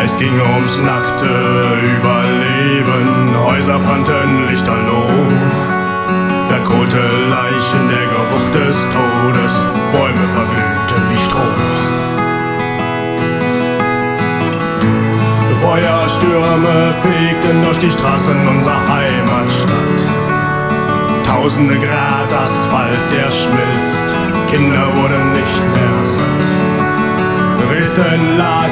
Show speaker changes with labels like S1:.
S1: Es ging ums nackte Überleben, Häuser brannten lichterloh, verkohlte Leichen, der Geruch des Todes, Bäume verglühten wie Stroh. Feuerstürme fegten durch die Straßen unserer Heimatstadt. Tausende Grad Asphalt, der schmilzt, Kinder wurden nicht mehr satt. Dresden lag